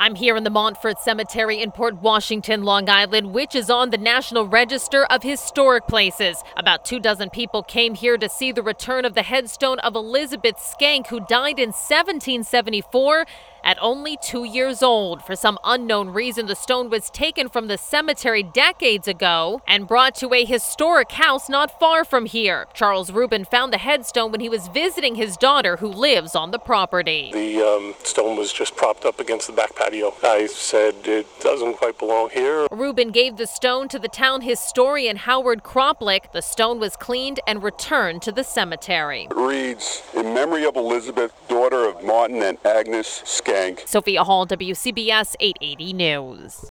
I'm here in the Montfort Cemetery in Port Washington, Long Island, which is on the National Register of Historic Places. About 24 people came here to see the return of the headstone of Elizabeth Skank, who died in 1774 at only 2 years old. For some unknown reason, the stone was taken from the cemetery decades ago and brought to a historic house not far from here. Charles Rubin found the headstone when he was visiting his daughter, who lives on the property. The stone was just propped up against the back patio. I said it doesn't quite belong here. Rubin gave the stone to the town historian Howard Kroplick. The stone was cleaned and returned to the cemetery. It reads, "In memory of Elizabeth, daughter of Martin and Agnes Skank." Sophia Hall, WCBS 880 News.